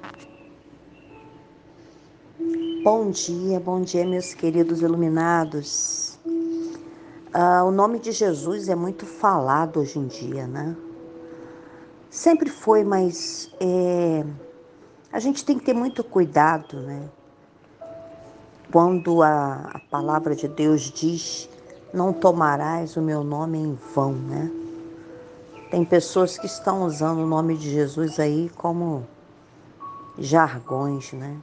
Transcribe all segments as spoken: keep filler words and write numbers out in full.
Bom dia, bom dia, meus queridos iluminados. Ah, o nome de Jesus é muito falado hoje em dia, né? Sempre foi, mas é, a gente tem que ter muito cuidado, né? Quando a, a palavra de Deus diz, não tomarás o meu nome em vão, né? Tem pessoas que estão usando o nome de Jesus aí como jargões, né?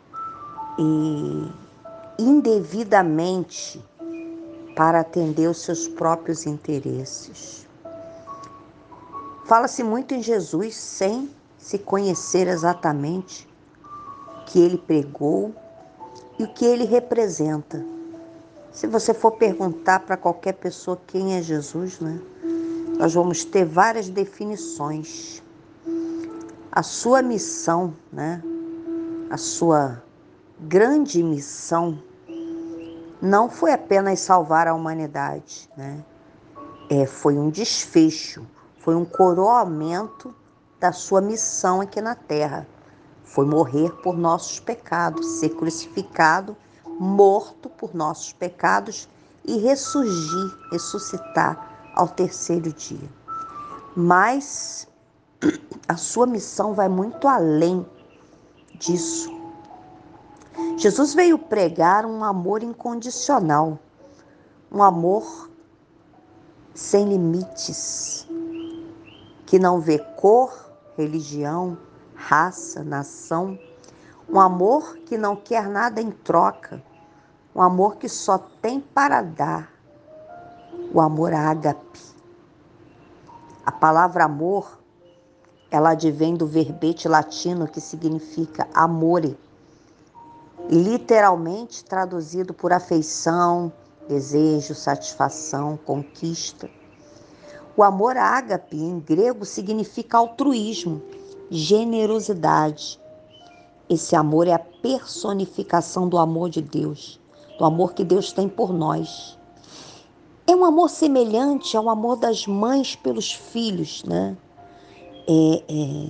E indevidamente para atender os seus próprios interesses. Fala-se muito em Jesus sem se conhecer exatamente o que ele pregou e o que ele representa. Se você for perguntar para qualquer pessoa quem é Jesus, né, nós vamos ter várias definições. A sua missão, né, a sua grande missão não foi apenas salvar a humanidade, né? É, foi um desfecho, foi um coroamento da sua missão aqui na Terra. Foi morrer por nossos pecados, ser crucificado, morto por nossos pecados e ressurgir, ressuscitar ao terceiro dia. Mas a sua missão vai muito além disso. Jesus veio pregar um amor incondicional, um amor sem limites, que não vê cor, religião, raça, nação, um amor que não quer nada em troca, um amor que só tem para dar, o amor ágape. A palavra amor, ela advém do verbete latino que significa amore, literalmente traduzido por afeição, desejo, satisfação, conquista. O amor ágape, em grego, significa altruísmo, generosidade. Esse amor é a personificação do amor de Deus, do amor que Deus tem por nós. É um amor semelhante ao amor das mães pelos filhos, né? É, é,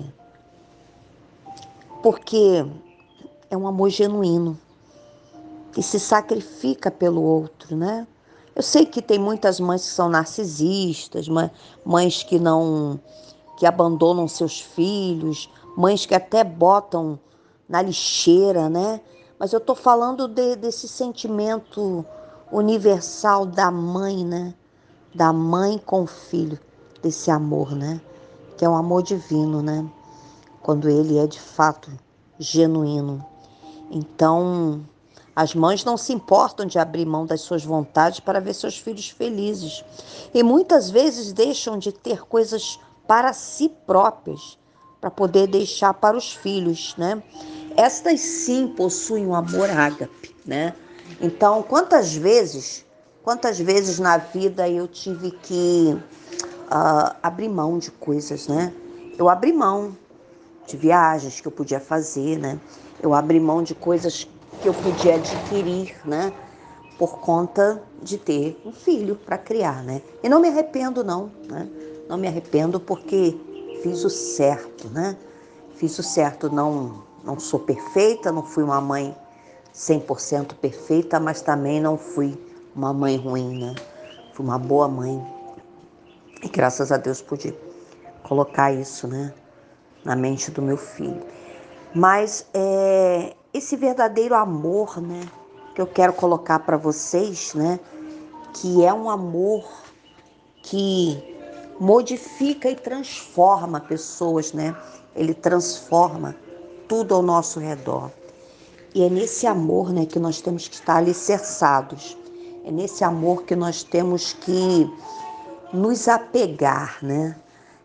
porque é um amor genuíno, que se sacrifica pelo outro, né? Eu sei que tem muitas mães que são narcisistas, mães que não, que abandonam seus filhos, mães que até botam na lixeira, né? Mas eu tô falando de, desse sentimento universal da mãe, né? Da mãe com o filho, desse amor, né? Que é um amor divino, né? Quando ele é de fato genuíno. Então, as mães não se importam de abrir mão das suas vontades para ver seus filhos felizes. E muitas vezes deixam de ter coisas para si próprias, para poder deixar para os filhos, né? Estas sim possuem um amor ágape, né? Então, quantas vezes, quantas vezes na vida eu tive que uh, abrir mão de coisas, né? Eu abri mão de viagens que eu podia fazer, né? Eu abri mão de coisas que eu podia adquirir, né? Por conta de ter um filho para criar, né? E não me arrependo, não, né? Não me arrependo porque fiz o certo, né? Fiz o certo, não, não sou perfeita, não fui uma mãe cem por cento perfeita, mas também não fui uma mãe ruim, né? Fui uma boa mãe. E graças a Deus pude colocar isso, né? Na mente do meu filho. Mas é, esse verdadeiro amor, né, que eu quero colocar para vocês, né, que é um amor que modifica e transforma pessoas, né? Ele transforma tudo ao nosso redor. E é nesse amor, né, que nós temos que estar alicerçados. É nesse amor que nós temos que nos apegar, né?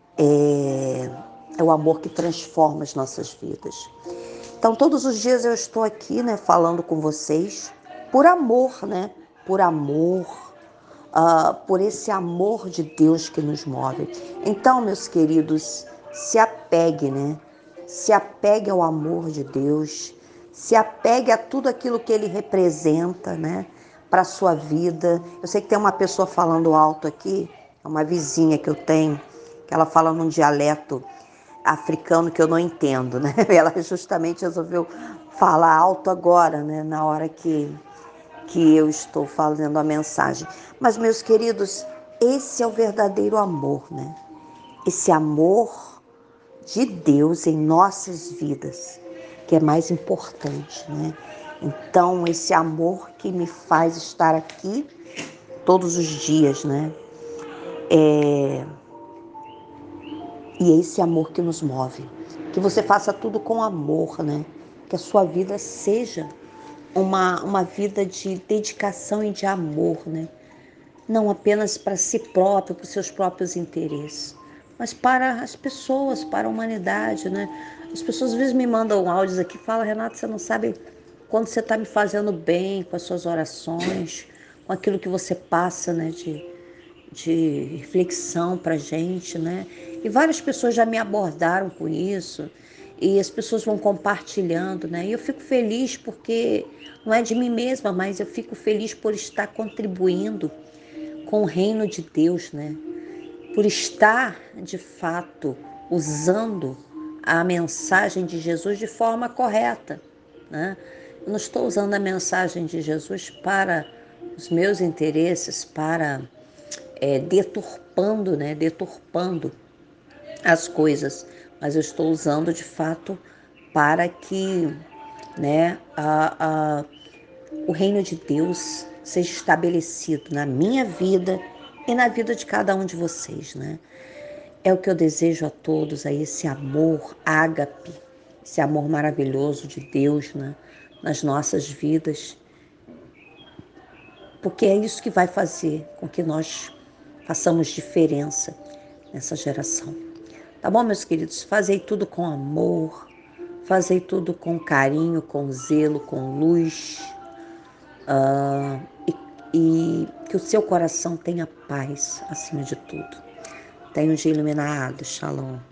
É, é o amor que transforma as nossas vidas. Então, todos os dias eu estou aqui, né, falando com vocês por amor, né? Por amor, uh, por esse amor de Deus que nos move. Então, meus queridos, se apegue, né? Se apegue ao amor de Deus, se apegue a tudo aquilo que Ele representa, né? Para a sua vida. Eu sei que tem uma pessoa falando alto aqui, uma vizinha que eu tenho, que ela fala num dialeto africano que eu não entendo, né? Ela justamente resolveu falar alto agora, né? Na hora que, que eu estou fazendo a mensagem. Mas, meus queridos, esse é o verdadeiro amor, né? Esse amor de Deus em nossas vidas, que é mais importante, né? Então, esse amor que me faz estar aqui todos os dias, né? É... E é esse amor que nos move. Que você faça tudo com amor, né? Que a sua vida seja uma, uma vida de dedicação e de amor, né? Não apenas para si próprio, para os seus próprios interesses, mas para as pessoas, para a humanidade, né? As pessoas às vezes me mandam áudios aqui e falam: Renata, você não sabe quando você está me fazendo bem com as suas orações, com aquilo que você passa, né, de, de reflexão para a gente, né? E várias pessoas já me abordaram com isso, e as pessoas vão compartilhando, né? E eu fico feliz porque não é de mim mesma, mas eu fico feliz por estar contribuindo com o reino de Deus, né? Por estar, de fato, usando a mensagem de Jesus de forma correta, né? Eu não estou usando a mensagem de Jesus para os meus interesses, para é, deturpando, né? Deturpando as coisas, mas eu estou usando de fato para que, né, a, a, o reino de Deus seja estabelecido na minha vida e na vida de cada um de vocês, né? É o que eu desejo a todos, aí, esse amor ágape, esse amor maravilhoso de Deus, né, nas nossas vidas, porque é isso que vai fazer com que nós façamos diferença nessa geração. Tá bom, meus queridos? Fazei tudo com amor, fazei tudo com carinho, com zelo, com luz, uh, e, e que o seu coração tenha paz acima de tudo. Tenha um dia iluminado. Shalom.